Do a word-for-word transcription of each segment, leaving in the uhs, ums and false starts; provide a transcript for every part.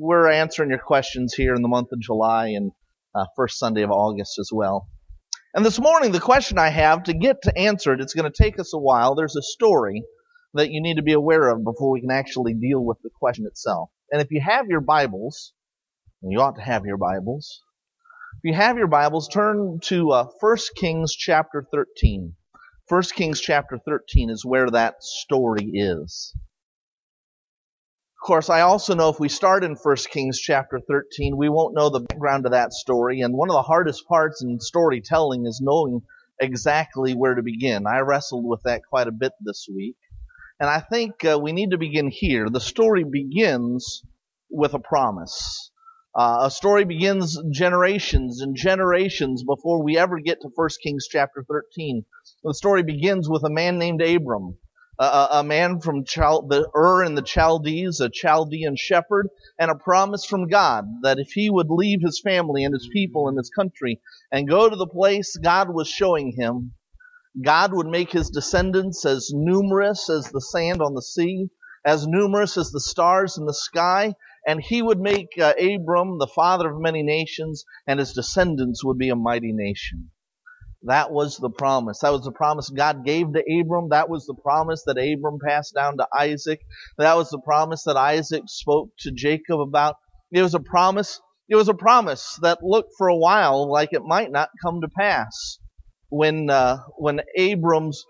we're answering your questions here in the month of July and uh, first Sunday of August as well. And this morning, the question I have, to get to answer it, it's going to take us a while. There's a story that you need to be aware of before we can actually deal with the question itself. And if you have your Bibles, and you ought to have your Bibles, if you have your Bibles, turn to uh, First Kings chapter thirteen. First Kings chapter thirteen is where that story is. Of course, I also know if we start in First Kings chapter thirteen, we won't know the background to that story. And one of the hardest parts in storytelling is knowing exactly where to begin. I wrestled with that quite a bit this week. And I think uh, we need to begin here. The story begins with a promise. Uh, a story begins generations and generations before we ever get to First Kings chapter thirteen. The story begins with a man named Abram, a, a man from Chal- the Ur in the Chaldees, a Chaldean shepherd, and a promise from God that if he would leave his family and his people and his country and go to the place God was showing him, God would make his descendants as numerous as the sand on the sea, as numerous as the stars in the sky, and he would make uh, Abram the father of many nations, and his descendants would be a mighty nation. That was the promise. That was the promise God gave to Abram. That was the promise that Abram passed down to Isaac. That was the promise that Isaac spoke to Jacob about. It was a promise. It was a promise that looked for a while like it might not come to pass. When uh, when Abram's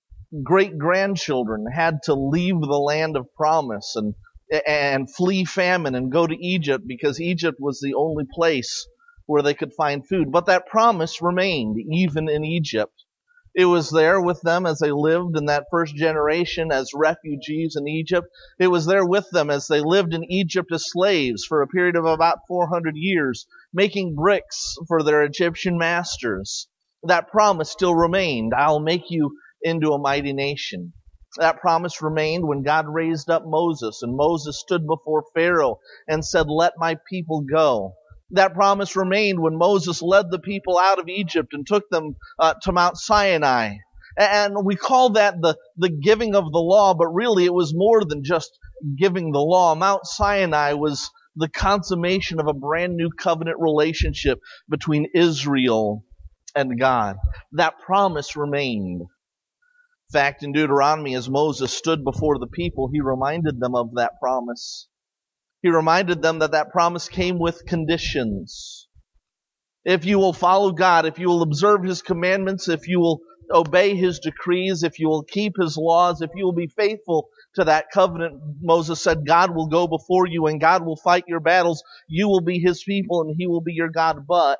great-grandchildren had to leave the land of promise and and flee famine and go to Egypt because Egypt was the only place where they could find food. But that promise remained even in Egypt. It was there with them as they lived in that first generation as refugees in Egypt. It was there with them as they lived in Egypt as slaves for a period of about four hundred years, making bricks for their Egyptian masters. That promise still remained. I'll make you into a mighty nation. That promise remained when God raised up Moses, and Moses stood before Pharaoh and said, "Let my people go." That promise remained when Moses led the people out of Egypt and took them uh, to Mount Sinai. And we call that the, the giving of the law, but really it was more than just giving the law. Mount Sinai was the consummation of a brand new covenant relationship between Israel and God. That promise remained. In fact, in Deuteronomy, as Moses stood before the people, he reminded them of that promise. He reminded them that that promise came with conditions. If you will follow God, if you will observe His commandments, if you will obey His decrees, if you will keep His laws, if you will be faithful to that covenant, Moses said, God will go before you and God will fight your battles. You will be His people and He will be your God. But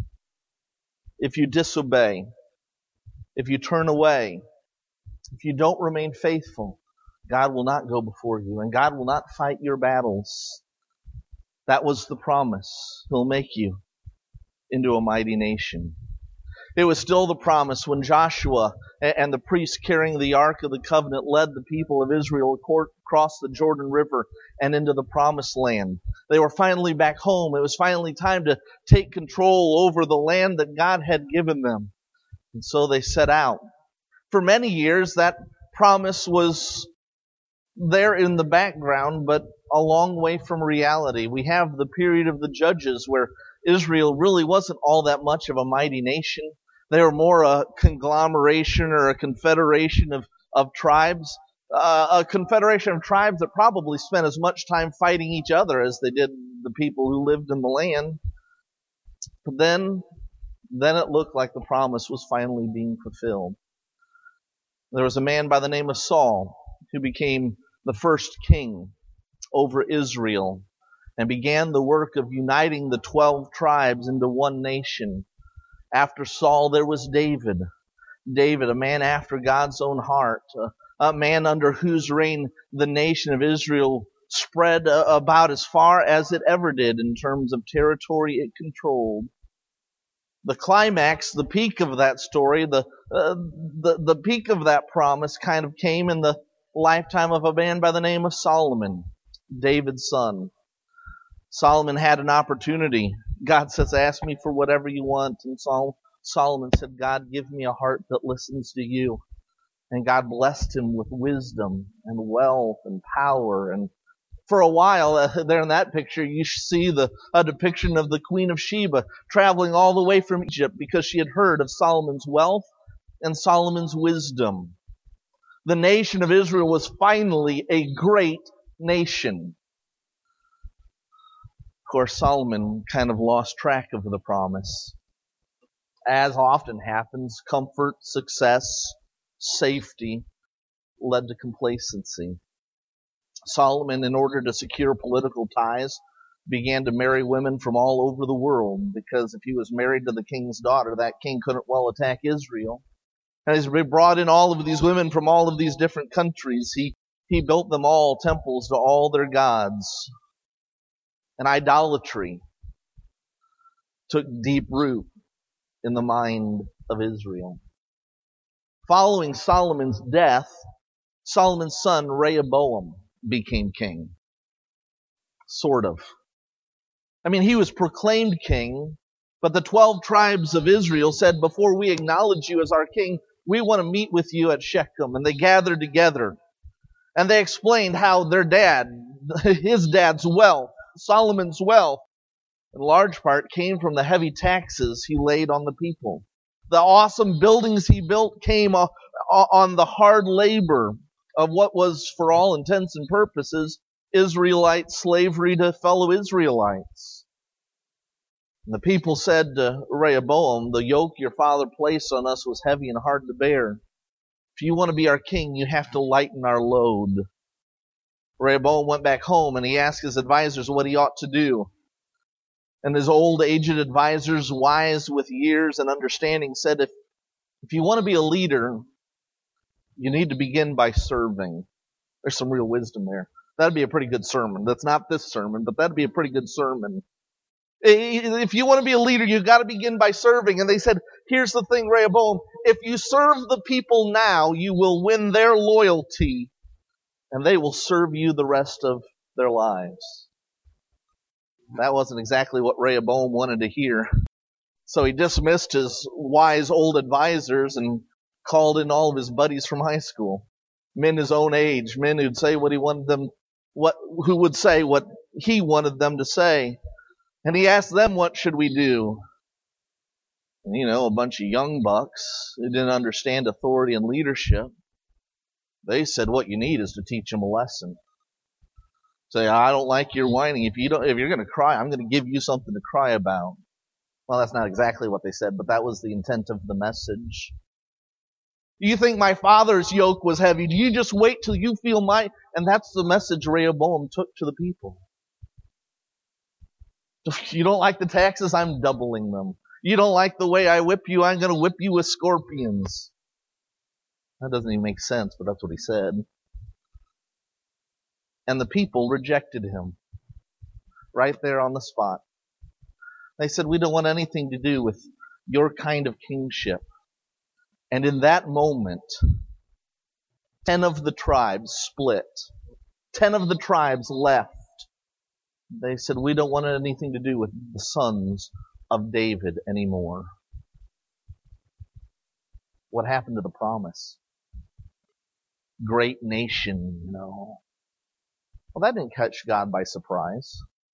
if you disobey, if you turn away, if you don't remain faithful, God will not go before you, and God will not fight your battles. That was the promise. He'll make you into a mighty nation. It was still the promise when Joshua and the priests carrying the Ark of the Covenant led the people of Israel across the Jordan River and into the Promised Land. They were finally back home. It was finally time to take control over the land that God had given them. And so they set out. For many years, that promise was there in the background, but a long way from reality. We have the period of the Judges where Israel really wasn't all that much of a mighty nation. They were more a conglomeration or a confederation of, of tribes, uh, a confederation of tribes that probably spent as much time fighting each other as they did the people who lived in the land. But then, then it looked like the promise was finally being fulfilled. There was a man by the name of Saul who became the first king over Israel and began the work of uniting the twelve tribes into one nation. After Saul, there was David. David, a man after God's own heart, a, a man under whose reign the nation of Israel spread uh, about as far as it ever did in terms of territory it controlled. The climax, the peak of that story, the, uh, the the peak of that promise kind of came in the lifetime of a man by the name of Solomon, David's son. Solomon had an opportunity. God says, ask me for whatever you want. And Sol- Solomon said, God, give me a heart that listens to you. And God blessed him with wisdom and wealth and power and For a while, uh, there in that picture, you see the a depiction of the Queen of Sheba traveling all the way from Egypt because she had heard of Solomon's wealth and Solomon's wisdom. The nation of Israel was finally a great nation. Of course, Solomon kind of lost track of the promise. As often happens, comfort, success, safety led to complacency. Solomon, in order to secure political ties, began to marry women from all over the world, because if he was married to the king's daughter, that king couldn't well attack Israel. And as he brought in all of these women from all of these different countries, he, he built them all temples to all their gods. And idolatry took deep root in the mind of Israel. Following Solomon's death, Solomon's son Rehoboam became king. Sort of. I mean, he was proclaimed king, but the twelve tribes of Israel said, before we acknowledge you as our king, we want to meet with you at Shechem. And they gathered together. And they explained how their dad, his dad's wealth, Solomon's wealth, in large part came from the heavy taxes he laid on the people. The awesome buildings he built came on the hard labor of what was, for all intents and purposes, Israelite slavery to fellow Israelites. And the people said to Rehoboam, the yoke your father placed on us was heavy and hard to bear. If you want to be our king, you have to lighten our load. Rehoboam went back home and he asked his advisors what he ought to do. And his old aged advisors, wise with years and understanding, said, if, if you want to be a leader, you need to begin by serving. There's some real wisdom there. That'd be a pretty good sermon. That's not this sermon, but that'd be a pretty good sermon. If you want to be a leader, you've got to begin by serving. And they said, here's the thing, Rehoboam, if you serve the people now, you will win their loyalty, and they will serve you the rest of their lives. That wasn't exactly what Rehoboam wanted to hear. So he dismissed his wise old advisors and called in all of his buddies from high school. Men his own age, men who'd say what he wanted them, what, who would say what he wanted them to say. And he asked them, what should we do? And, you know, a bunch of young bucks who didn't understand authority and leadership, they said, what you need is to teach them a lesson. Say, I don't like your whining. If you don't, if you're going to cry, I'm going to give you something to cry about. Well, that's not exactly what they said, but that was the intent of the message. Do you think my father's yoke was heavy? Do you just wait till you feel my... And that's the message Rehoboam took to the people. You don't like the taxes? I'm doubling them. You don't like the way I whip you? I'm going to whip you with scorpions. That doesn't even make sense, but that's what he said. And the people rejected him. Right there on the spot. They said, we don't want anything to do with your kind of kingship. And in that moment, ten of the tribes split. Ten of the tribes left. They said, we don't want anything to do with the sons of David anymore. What happened to the promise? Great nation, you know. Well, that didn't catch God by surprise.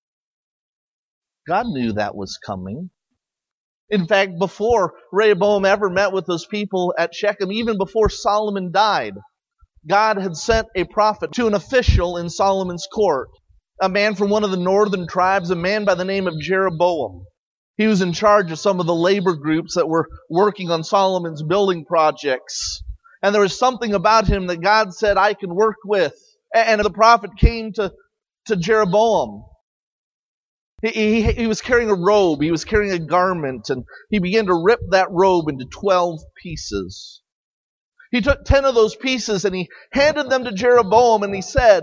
God knew that was coming. In fact, before Rehoboam ever met with those people at Shechem, even before Solomon died, God had sent a prophet to an official in Solomon's court, a man from one of the northern tribes, a man by the name of Jeroboam. He was in charge of some of the labor groups that were working on Solomon's building projects. And there was something about him that God said, I can work with. And the prophet came to, to Jeroboam. He, he, he was carrying a robe. He was carrying a garment. And he began to rip that robe into twelve pieces. He took ten of those pieces and he handed them to Jeroboam and he said,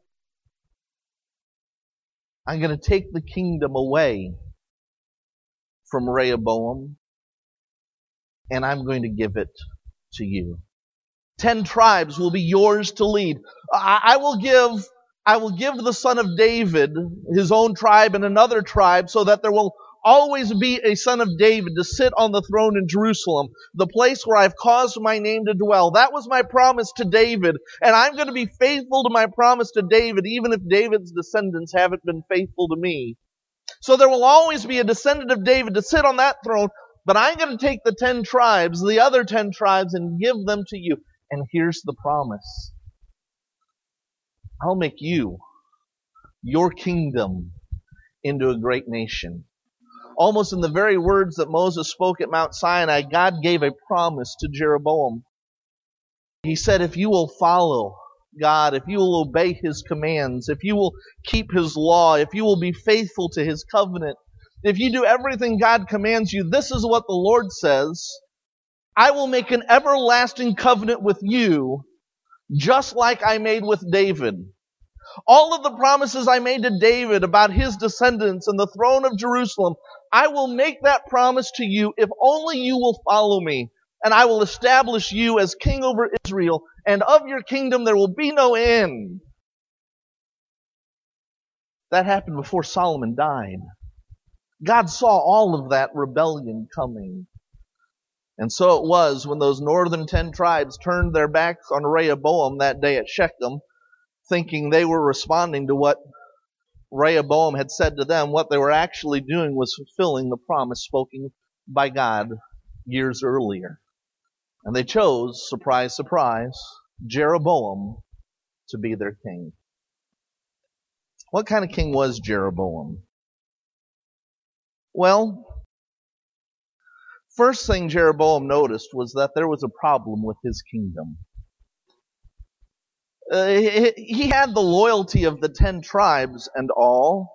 I'm going to take the kingdom away from Rehoboam and I'm going to give it to you. Ten tribes will be yours to lead. I, I will give, I will give the son of David his own tribe and another tribe so that there will always be a son of David to sit on the throne in Jerusalem, the place where I've caused my name to dwell. That was my promise to David, and I'm going to be faithful to my promise to David, even if David's descendants haven't been faithful to me. So there will always be a descendant of David to sit on that throne, but I'm going to take the ten tribes, the other ten tribes, and give them to you. And here's the promise. I'll make you, your kingdom, into a great nation. Almost in the very words that Moses spoke at Mount Sinai, God gave a promise to Jeroboam. He said, if you will follow God, if you will obey His commands, if you will keep His law, if you will be faithful to His covenant, if you do everything God commands you, this is what the Lord says, I will make an everlasting covenant with you, just like I made with David. All of the promises I made to David about his descendants and the throne of Jerusalem, I will make that promise to you if only you will follow me. And I will establish you as king over Israel, and of your kingdom there will be no end. That happened before Solomon died. God saw all of that rebellion coming. And so it was when those northern ten tribes turned their backs on Rehoboam that day at Shechem, thinking they were responding to what Rehoboam had said to them. What they were actually doing was fulfilling the promise spoken by God years earlier. And they chose, surprise, surprise, Jeroboam to be their king. What kind of king was Jeroboam? Well, first thing Jeroboam noticed was that there was a problem with his kingdom. Uh, he, he had the loyalty of the ten tribes and all,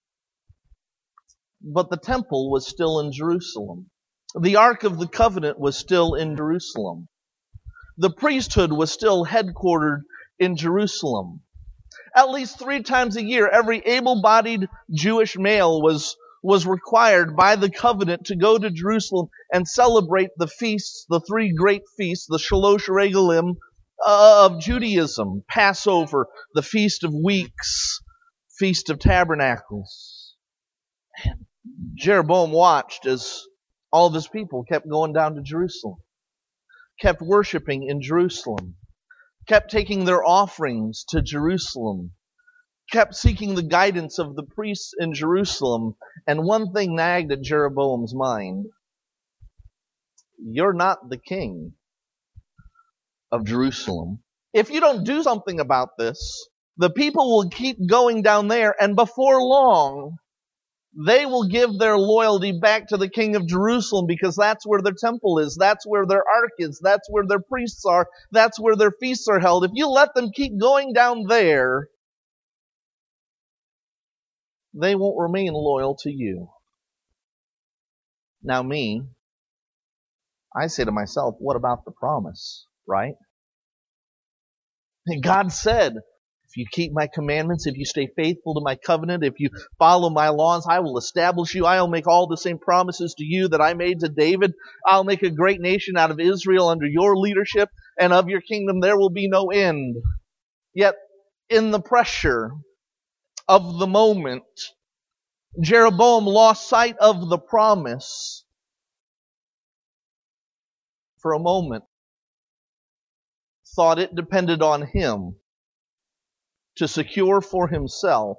but the temple was still in Jerusalem. The Ark of the Covenant was still in Jerusalem. The priesthood was still headquartered in Jerusalem. At least three times a year, every able-bodied Jewish male was, was required by the covenant to go to Jerusalem and celebrate the feasts, the three great feasts, the Shalosh Regalim of Judaism, Passover, the Feast of Weeks, Feast of Tabernacles. And Jeroboam watched as all of his people kept going down to Jerusalem, kept worshiping in Jerusalem, kept taking their offerings to Jerusalem, kept seeking the guidance of the priests in Jerusalem. And one thing nagged at Jeroboam's mind: you're not the king of Jerusalem. If you don't do something about this, the people will keep going down there, and before long, they will give their loyalty back to the king of Jerusalem, because that's where their temple is, that's where their ark is, that's where their priests are, that's where their feasts are held. If you let them keep going down there, they won't remain loyal to you. Now me, I say to myself, what about the promise, right? And God said, if you keep my commandments, if you stay faithful to my covenant, if you follow my laws, I will establish you. I will make all the same promises to you that I made to David. I'll make a great nation out of Israel under your leadership, and of your kingdom there will be no end. Yet, in the pressure of the moment, Jeroboam lost sight of the promise for a moment, thought it depended on him to secure for himself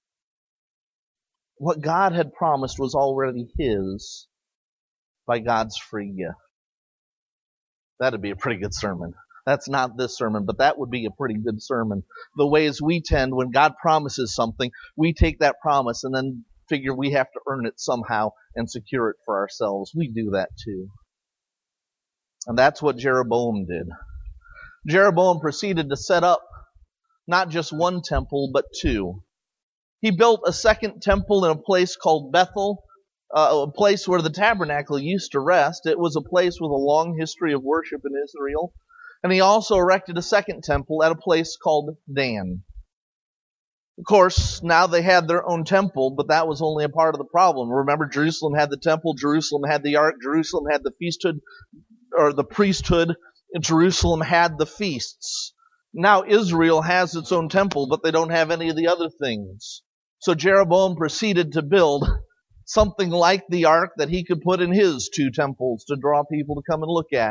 what God had promised was already his by God's free gift. That'd be a pretty good sermon. That's not this sermon, but that would be a pretty good sermon. The ways we tend, when God promises something, we take that promise and then figure we have to earn it somehow and secure it for ourselves. We do that too. And that's what Jeroboam did. Jeroboam proceeded to set up not just one temple, but two. He built a second temple in a place called Bethel, uh, a place where the tabernacle used to rest. It was a place with a long history of worship in Israel. And he also erected a second temple at a place called Dan. Of course, now they had their own temple, but that was only a part of the problem. Remember, Jerusalem had the temple, Jerusalem had the ark, Jerusalem had the feasthood, or the priesthood, and Jerusalem had the feasts. Now Israel has its own temple, but they don't have any of the other things. So Jeroboam proceeded to build something like the ark that he could put in his two temples to draw people to come and look at.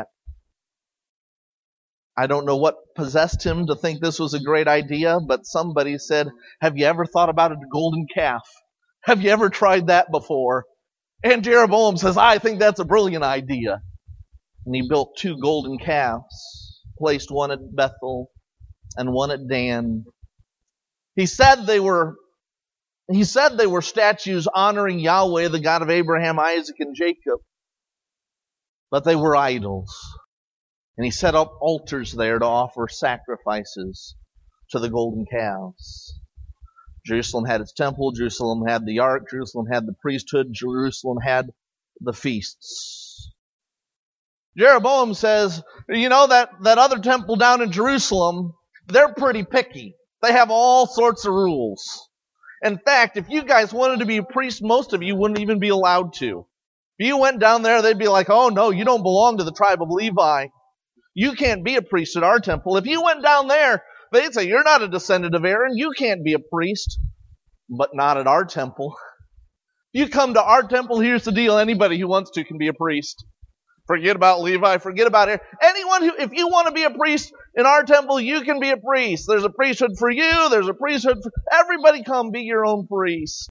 I don't know what possessed him to think this was a great idea, but somebody said, have you ever thought about a golden calf? Have you ever tried that before? And Jeroboam says, I think that's a brilliant idea. And he built two golden calves, placed one at Bethel and one at Dan. He said they were He said they were statues honoring Yahweh, the God of Abraham, Isaac, and Jacob. But they were idols. And he set up altars there to offer sacrifices to the golden calves. Jerusalem had its temple. Jerusalem had the ark. Jerusalem had the priesthood. Jerusalem had the feasts. Jeroboam says, you know, that, that other temple down in Jerusalem, they're pretty picky. They have all sorts of rules. In fact, if you guys wanted to be a priest, most of you wouldn't even be allowed to. If you went down there, they'd be like, oh no, you don't belong to the tribe of Levi. You can't be a priest at our temple. If you went down there, they'd say, you're not a descendant of Aaron. You can't be a priest. But not at our temple. You come to our temple, here's the deal. Anybody who wants to can be a priest. Forget about Levi. Forget about Aaron. Anyone who, if you want to be a priest in our temple, you can be a priest. There's a priesthood for you. There's a priesthood for everybody. Come be your own priest.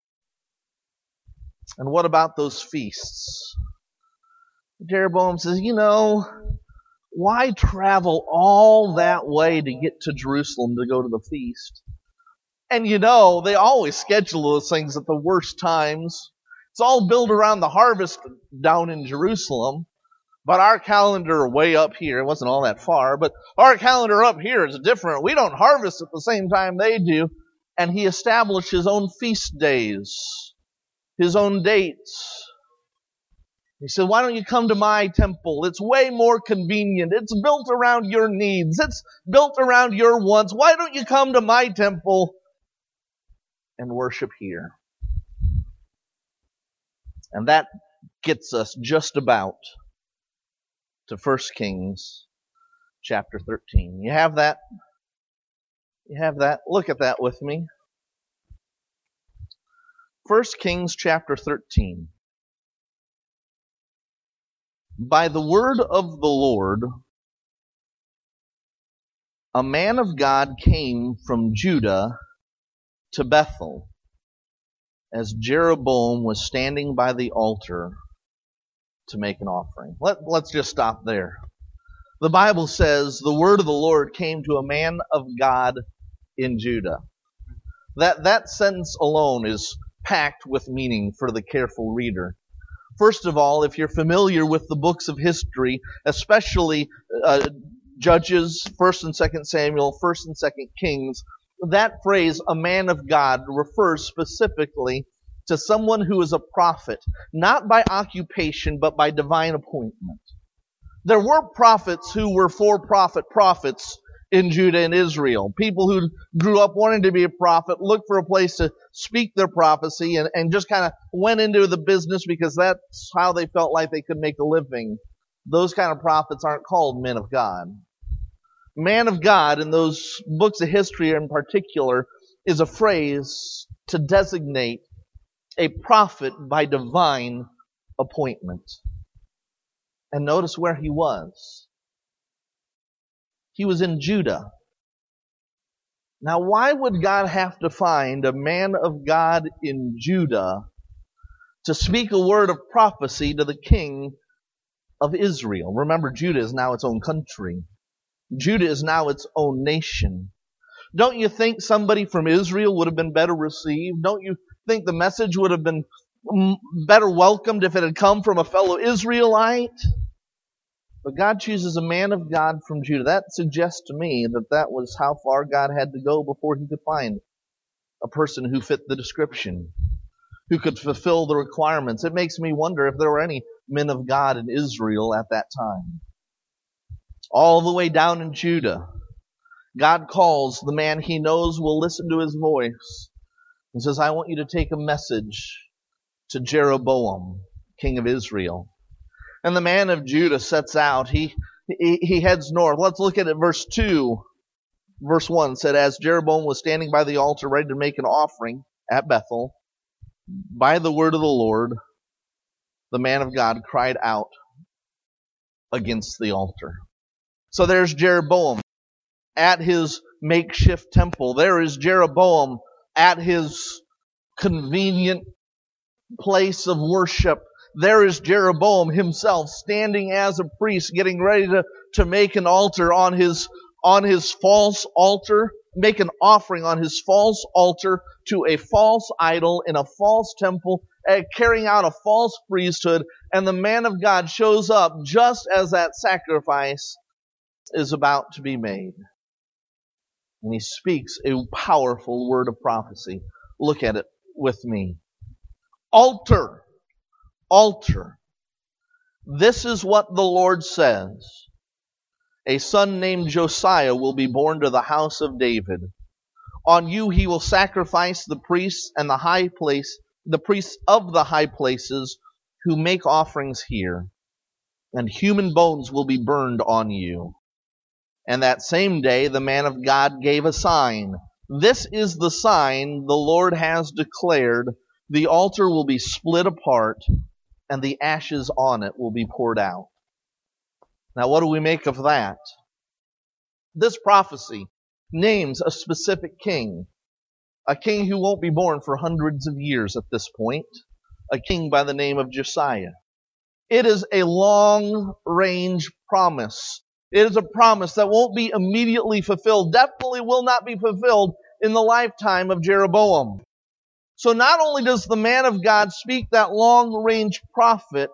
And what about those feasts? Jeroboam says, you know, why travel all that way to get to Jerusalem to go to the feast? And you know, they always schedule those things at the worst times. It's all built around the harvest down in Jerusalem. But our calendar way up here, it wasn't all that far, but our calendar up here is different. We don't harvest at the same time they do. And he established his own feast days, his own dates. He said, why don't you come to my temple? It's way more convenient. It's built around your needs. It's built around your wants. Why don't you come to my temple and worship here? And that gets us just about to First Kings chapter thirteen. You have that? You have that? Look at that with me. First Kings chapter thirteen. By the word of the Lord, a man of God came from Judah to Bethel as Jeroboam was standing by the altar to make an offering. Let, let's just stop there. The Bible says the word of the Lord came to a man of God in Judah. That, that sentence alone is packed with meaning for the careful reader. First of all, if you're familiar with the books of history, especially uh, Judges, First and Second Samuel, First and Second Kings, that phrase, a man of God, refers specifically to someone who is a prophet, not by occupation, but by divine appointment. There were prophets who were for-profit prophets in Judah and Israel. People who grew up wanting to be a prophet, looked for a place to speak their prophecy, and, and just kind of went into the business because that's how they felt like they could make a living. Those kind of prophets aren't called men of God. Man of God, in those books of history in particular, is a phrase to designate a prophet by divine appointment. And notice where he was. He was in Judah. Now, why would God have to find a man of God in Judah to speak a word of prophecy to the king of Israel? Remember, Judah is now its own country. Judah is now its own nation. Don't you think somebody from Israel would have been better received? Don't you think the message would have been better welcomed if it had come from a fellow Israelite? But God chooses a man of God from Judah. That suggests to me that that was how far God had to go before he could find a person who fit the description, who could fulfill the requirements. It makes me wonder if there were any men of God in Israel at that time. All the way down in Judah, God calls the man he knows will listen to his voice and says, I want you to take a message to Jeroboam, king of Israel. And the man of Judah sets out. He, he, he heads north. Let's look at it. Verse two. Verse one said, as Jeroboam was standing by the altar ready to make an offering at Bethel, by the word of the Lord, the man of God cried out against the altar. So there's Jeroboam at his makeshift temple. There is Jeroboam at his convenient place of worship. There is Jeroboam himself standing as a priest, getting ready to, to make an altar on his, on his false altar, make an offering on his false altar to a false idol in a false temple, uh, carrying out a false priesthood. And the man of God shows up just as that sacrifice is about to be made. And he speaks a powerful word of prophecy. Look at it with me. Altar. Altar. This is what the Lord says. A son named Josiah will be born to the house of David. On you he will sacrifice the priests and the high place, the priests of the high places who make offerings here. And human bones will be burned on you. And that same day the man of God gave a sign. This is the sign the Lord has declared. The altar will be split apart, and the ashes on it will be poured out. Now, what do we make of that? This prophecy names a specific king, a king who won't be born for hundreds of years at this point, a king by the name of Josiah. It is a long-range promise. It is a promise that won't be immediately fulfilled, definitely will not be fulfilled in the lifetime of Jeroboam. So not only does the man of God speak that long-range prophet,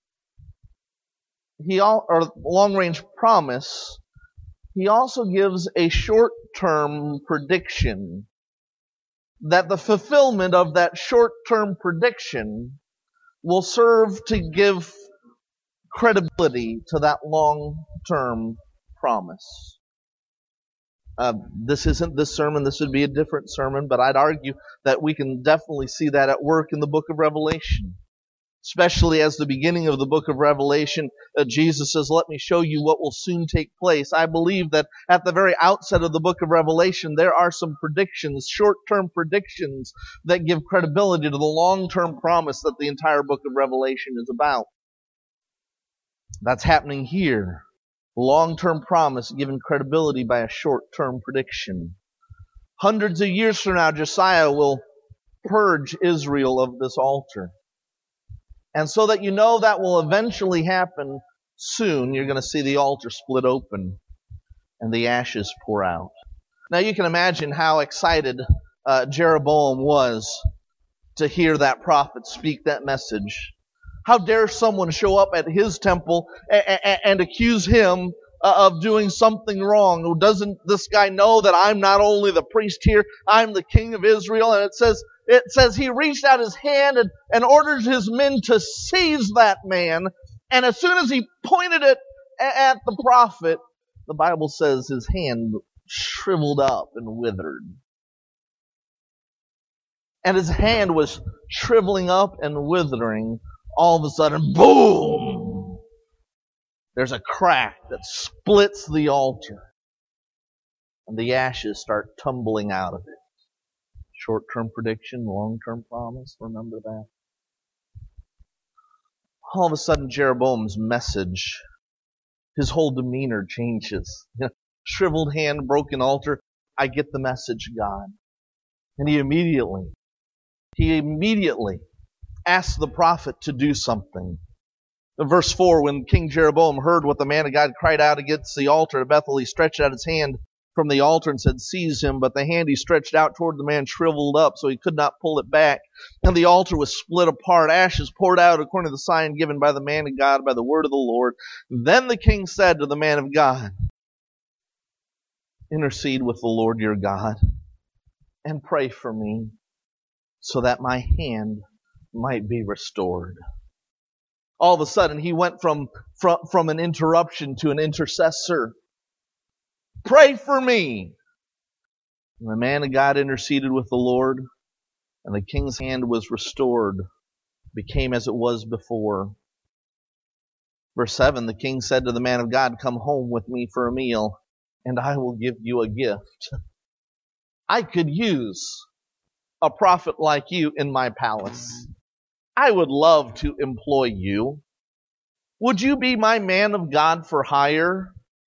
he all, or long-range promise, he also gives a short-term prediction that the fulfillment of that short-term prediction will serve to give credibility to that long-term promise. Uh, this isn't this sermon, this would be a different sermon, but I'd argue that we can definitely see that at work in the book of Revelation. Especially as the beginning of the book of Revelation, uh, Jesus says, let me show you what will soon take place. I believe that at the very outset of the book of Revelation, there are some predictions, short-term predictions, that give credibility to the long-term promise that the entire book of Revelation is about. That's happening here. Long-term promise given credibility by a short-term prediction. Hundreds of years from now, Josiah will purge Israel of this altar. And so that you know that will eventually happen soon, you're going to see the altar split open and the ashes pour out. Now you can imagine how excited uh, Jeroboam was to hear that prophet speak that message. How dare someone show up at his temple and, and, and accuse him of doing something wrong? Doesn't this guy know that I'm not only the priest here, I'm the king of Israel? And it says it says he reached out his hand and, and ordered his men to seize that man. And as soon as he pointed it at the prophet, the Bible says his hand shriveled up and withered. And his hand was shriveling up and withering. All of a sudden, boom! There's a crack that splits the altar. And the ashes start tumbling out of it. Short-term prediction, long-term promise. Remember that? All of a sudden, Jeroboam's message, his whole demeanor changes. You know, shriveled hand, broken altar. I get the message, God. And he immediately, he immediately asked the prophet to do something. In verse four, when King Jeroboam heard what the man of God cried out against the altar at Bethel, he stretched out his hand from the altar and said, seize him. But the hand he stretched out toward the man shriveled up, so he could not pull it back. And the altar was split apart. Ashes poured out according to the sign given by the man of God by the word of the Lord. Then the king said to the man of God, intercede with the Lord your God and pray for me so that my hand might be restored. All of a sudden, he went from, from, from an interruption to an intercessor. Pray for me. And the man of God interceded with the Lord, and the king's hand was restored, became as it was before. Verse seven, the king said to the man of God, come home with me for a meal, and I will give you a gift. I could use a prophet like you in my palace. I would love to employ you. Would you be my man of God for hire?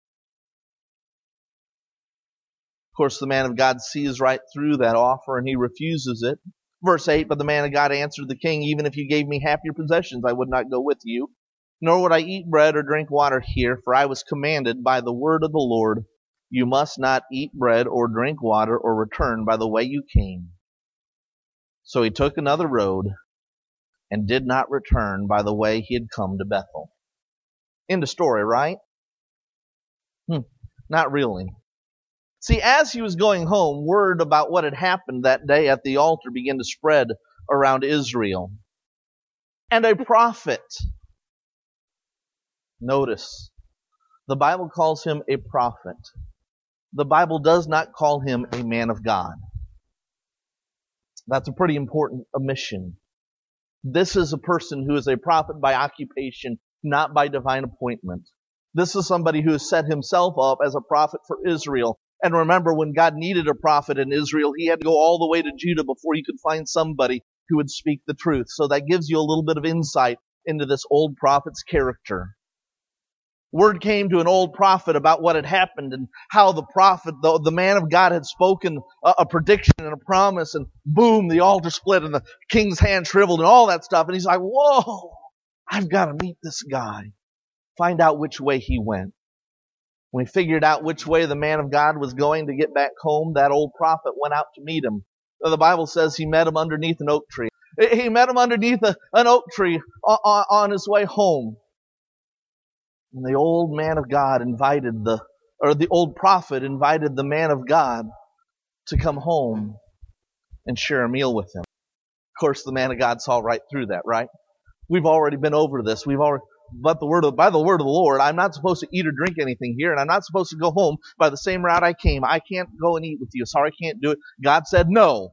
Of course, the man of God sees right through that offer and he refuses it. Verse eight, but the man of God answered the king, even if you gave me half your possessions, I would not go with you, nor would I eat bread or drink water here, for I was commanded by the word of the Lord, you must not eat bread or drink water or return by the way you came. So he took another road and did not return by the way he had come to Bethel. End of story, right? Hmm, not really. See, as he was going home, word about what had happened that day at the altar began to spread around Israel. And a prophet, notice, the Bible calls him a prophet. The Bible does not call him a man of God. That's a pretty important omission. This is a person who is a prophet by occupation, not by divine appointment. This is somebody who has set himself up as a prophet for Israel. And remember, when God needed a prophet in Israel, he had to go all the way to Judah before he could find somebody who would speak the truth. So that gives you a little bit of insight into this old prophet's character. Word came to an old prophet about what had happened and how the prophet, the, the man of God, had spoken a, a prediction and a promise, and boom, the altar split and the king's hand shriveled and all that stuff. And he's like, whoa, I've got to meet this guy. Find out which way he went. When he figured out which way the man of God was going to get back home, that old prophet went out to meet him. The Bible says he met him underneath an oak tree. He met him underneath a, an oak tree on, on his way home. And the old man of God invited the, or the old prophet invited the man of God to come home and share a meal with him. Of course, the man of God saw right through that, right? We've already been over this. We've already, but the word of, by the word of the Lord, I'm not supposed to eat or drink anything here, and I'm not supposed to go home by the same route I came. I can't go and eat with you. Sorry, I can't do it. God said no.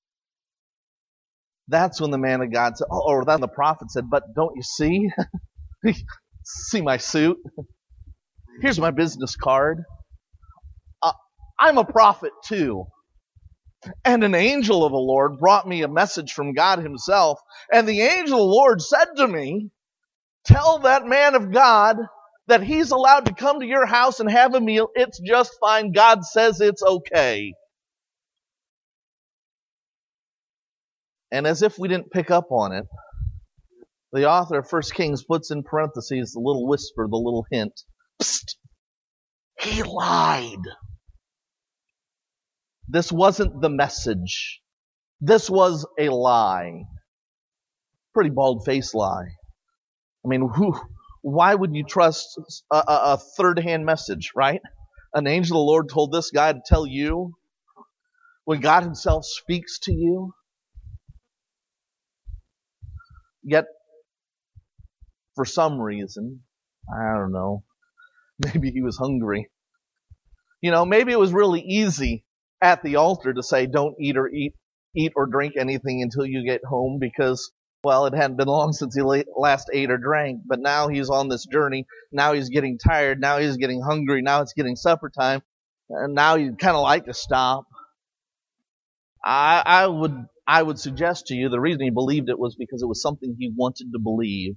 That's when the man of God said, oh, or then the prophet said, but don't you see? See my suit? Here's my business card. Uh, I'm a prophet too. And an angel of the Lord brought me a message from God himself. And the angel of the Lord said to me, tell that man of God that he's allowed to come to your house and have a meal. It's just fine. God says it's okay. And as if we didn't pick up on it, the author of First Kings puts in parentheses the little whisper, the little hint. Psst! He lied. This wasn't the message. This was a lie. Pretty bald-faced lie. I mean, who, why would you trust a, a, a third-hand message, right? An angel of the Lord told this guy to tell you when God himself speaks to you. Yet, for some reason, I don't know, maybe he was hungry. You know, maybe it was really easy at the altar to say, don't eat or eat, eat or drink anything until you get home because, well, it hadn't been long since he last ate or drank, but now he's on this journey. Now he's getting tired. Now he's getting hungry. Now it's getting supper time. And now you'd kind of like to stop. I, I would, I would suggest to you the reason he believed it was because it was something he wanted to believe.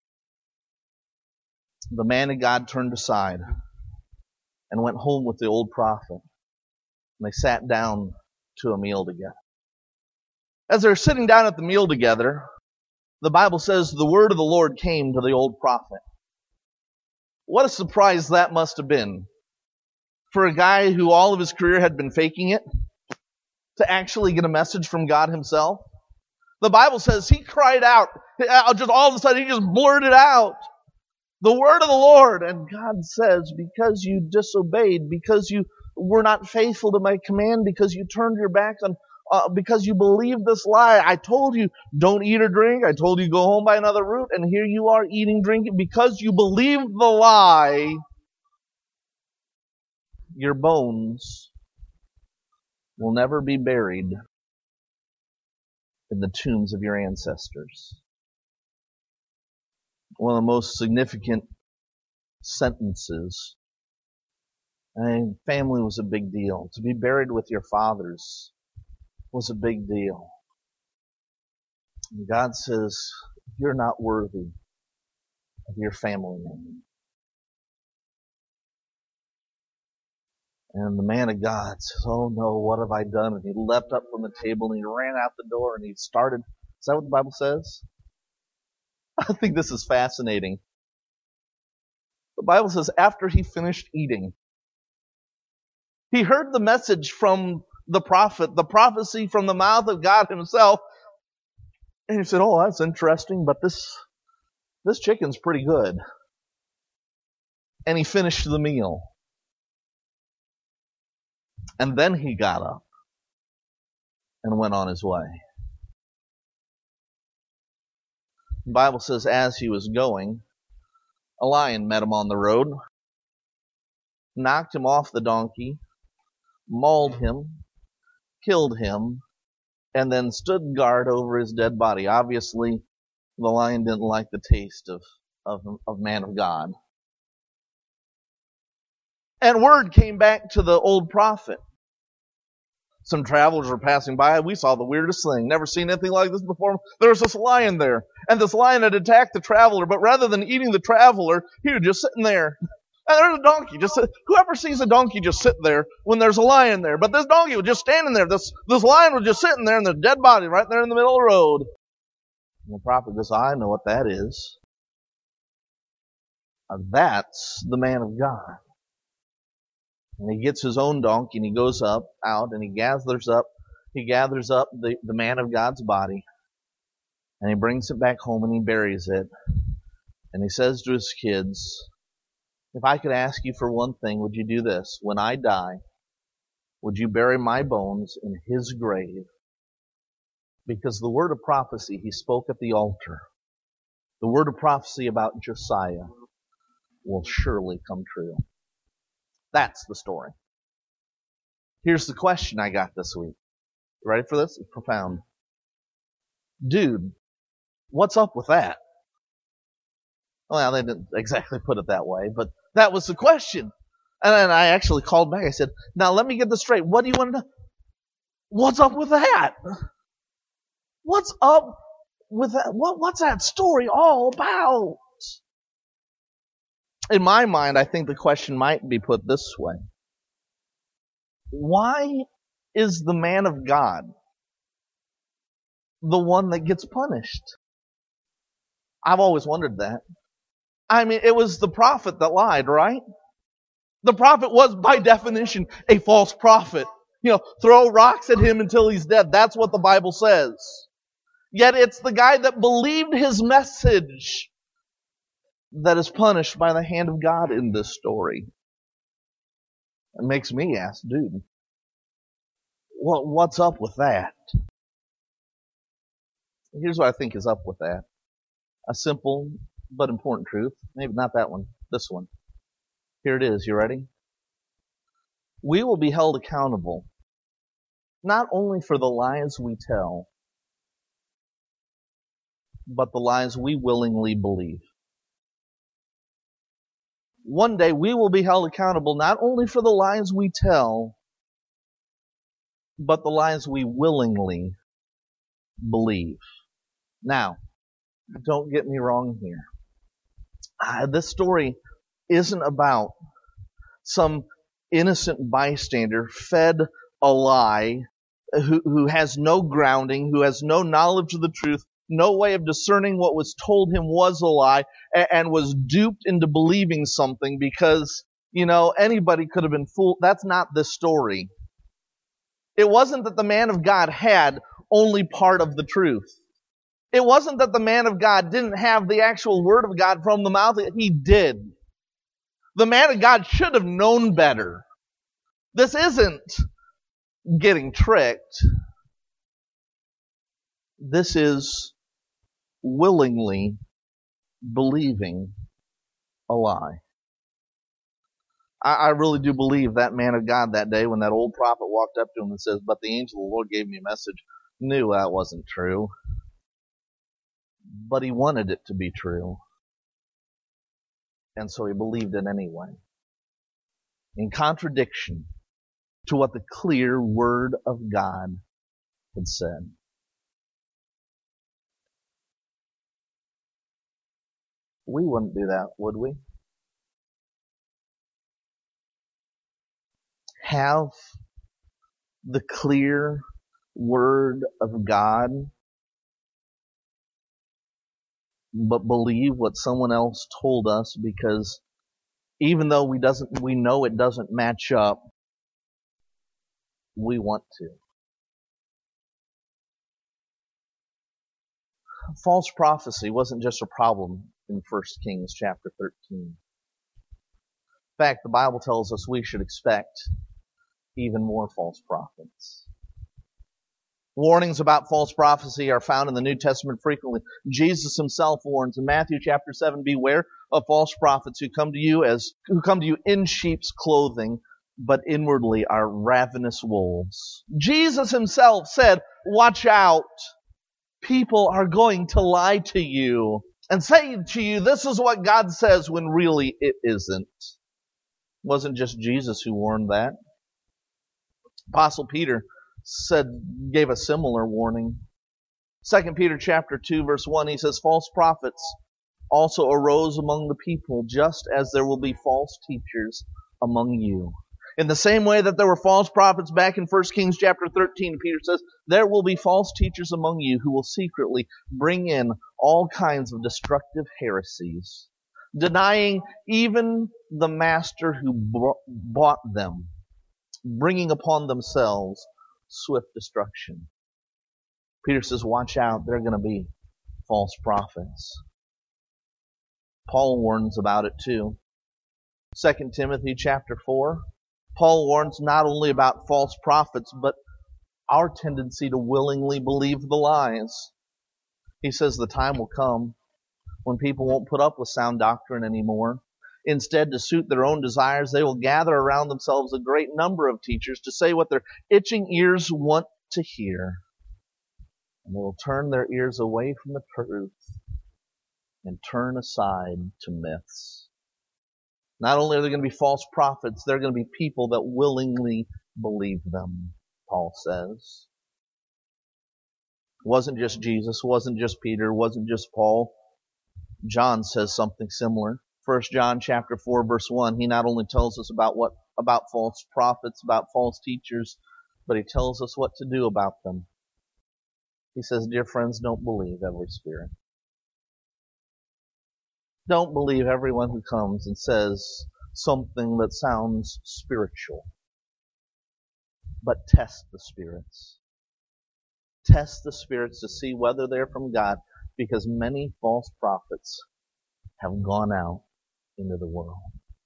The man of God turned aside and went home with the old prophet. And they sat down to a meal together. As they're sitting down at the meal together, the Bible says the word of the Lord came to the old prophet. What a surprise that must have been for a guy who all of his career had been faking it to actually get a message from God himself. The Bible says he cried out, just all of a sudden he just blurted out the word of the Lord. And God says, because you disobeyed, because you were not faithful to my command, because you turned your back on, uh, because you believed this lie. I told you, don't eat or drink. I told you, go home by another route. And here you are eating, drinking. Because you believed the lie, your bones will never be buried in the tombs of your ancestors. One of the most significant sentences. And family was a big deal. To be buried with your fathers was a big deal. And God says, you're not worthy of your family name. And the man of God says, oh no, what have I done? And he leapt up from the table and he ran out the door and he started. Is that what the Bible says? I think this is fascinating. The Bible says after he finished eating, he heard the message from the prophet, the prophecy from the mouth of God himself. And he said, oh, that's interesting, but this, this chicken's pretty good. And he finished the meal. And then he got up and went on his way. The Bible says as he was going, a lion met him on the road, knocked him off the donkey, mauled him, killed him, and then stood guard over his dead body. Obviously, the lion didn't like the taste of, of, of man of God. And word came back to the old prophet. Some travelers were passing by. We saw the weirdest thing. Never seen anything like this before. There was this lion there. And this lion had attacked the traveler, but rather than eating the traveler, he was just sitting there. And there's a donkey. Just sit, whoever sees a donkey just sit there when there's a lion there. But this donkey was just standing there. This, this lion was just sitting there in the dead body right there in the middle of the road. And the prophet goes, I know what that is. And that's the man of God. And he gets his own donkey and he goes up, out, and he gathers up, he gathers up the, the man of God's body. And he brings it back home and he buries it. And he says to his kids, if I could ask you for one thing, would you do this? When I die, would you bury my bones in his grave? Because the word of prophecy he spoke at the altar, the word of prophecy about Josiah will surely come true. That's the story. Here's the question I got this week. You ready for this? It's profound. Dude, what's up with that? Well, they didn't exactly put it that way, but that was the question. And then I actually called back. I said, now let me get this straight. What do you want to know? What's up with that? What's up with that? What, what's that story all about? In my mind, I think the question might be put this way. Why is the man of God the one that gets punished? I've always wondered that. I mean, it was the prophet that lied, right? The prophet was, by definition, a false prophet. You know, throw rocks at him until he's dead. That's what the Bible says. Yet it's the guy that believed his message that is punished by the hand of God in this story. It makes me ask, dude, what, what's up with that? Here's what I think is up with that. A simple but important truth. Maybe not that one, this one. Here it is. You ready? We will be held accountable not only for the lies we tell, but the lies we willingly believe. One day we will be held accountable not only for the lies we tell, but the lies we willingly believe. Now, don't get me wrong here. Uh, this story isn't about some innocent bystander fed a lie who, who has no grounding, who has no knowledge of the truth, no way of discerning what was told him was a lie, and, and was duped into believing something because, you know, anybody could have been fooled. That's not this story. It wasn't that the man of God had only part of the truth. It wasn't that the man of God didn't have the actual word of God from the mouth. He did. The man of God should have known better. This isn't getting tricked. This is willingly believing a lie. I, I really do believe that man of God that day when that old prophet walked up to him and says, but the angel of the Lord gave me a message, knew that wasn't true. But he wanted it to be true. And so he believed it anyway. In contradiction to what the clear Word of God had said. We wouldn't do that, would we? Have the clear Word of God, but believe what someone else told us because even though we doesn't, we know it doesn't match up, we want to. False prophecy wasn't just a problem in First Kings chapter thirteen. In fact, the Bible tells us we should expect even more false prophets. Warnings about false prophecy are found in the New Testament frequently. Jesus himself warns in Matthew chapter seven, beware of false prophets who come to you as who come to you in sheep's clothing, but inwardly are ravenous wolves. Jesus himself said, watch out. People are going to lie to you and say to you, this is what God says, when really it isn't. It wasn't just Jesus who warned that. Apostle Peter said, gave a similar warning. Second Peter chapter two, verse one, he says, false prophets also arose among the people, just as there will be false teachers among you. In the same way that there were false prophets back in First Kings chapter thirteen, Peter says, there will be false teachers among you who will secretly bring in all kinds of destructive heresies, denying even the master who bought them, bringing upon themselves swift destruction. Peter says, watch out, there are going to be false prophets. Paul warns about it too. Second Timothy chapter four, Paul warns not only about false prophets, but our tendency to willingly believe the lies. He says the time will come when people won't put up with sound doctrine anymore. Instead, to suit their own desires, they will gather around themselves a great number of teachers to say what their itching ears want to hear. And they will turn their ears away from the truth and turn aside to myths. Not only are there going to be false prophets, there are going to be people that willingly believe them, Paul says. It wasn't just Jesus, it wasn't just Peter, it wasn't just Paul. John says something similar. First John chapter four, verse one, he not only tells us about what about false prophets, about false teachers, but he tells us what to do about them. He says, dear friends, don't believe every spirit. Don't believe everyone who comes and says something that sounds spiritual. But test the spirits. Test the spirits to see whether they're from God, because many false prophets have gone out into the world.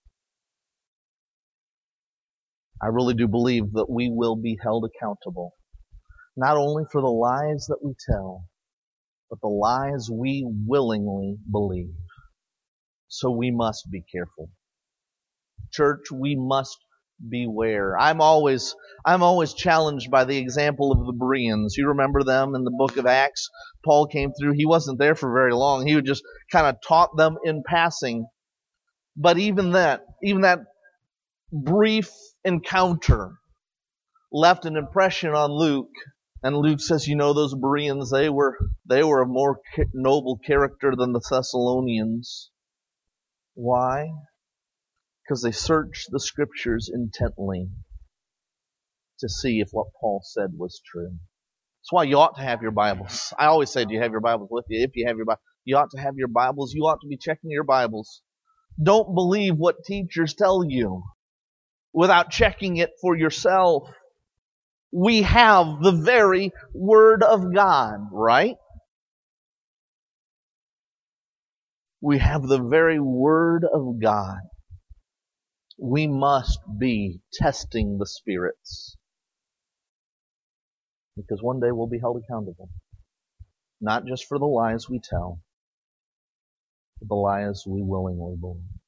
I really do believe that we will be held accountable, not only for the lies that we tell, but the lies we willingly believe. So we must be careful. Church, we must beware. I'm always, I'm always challenged by the example of the Bereans. You remember them in the book of Acts? Paul came through. He wasn't there for very long. He would just kind of taught them in passing. But even that, even that brief encounter left an impression on Luke. And Luke says, you know, those Bereans, they were, they were a more noble character than the Thessalonians. Why? Because they searched the scriptures intently to see if what Paul said was true. That's why you ought to have your Bibles. I always say, do you have your Bibles with you? If you have your Bible, you ought to have your Bibles. You ought to be checking your Bibles. Don't believe what teachers tell you without checking it for yourself. We have the very Word of God, right? We have the very Word of God. We must be testing the spirits. Because one day we'll be held accountable. Not just for the lies we tell, but the lies we willingly believe.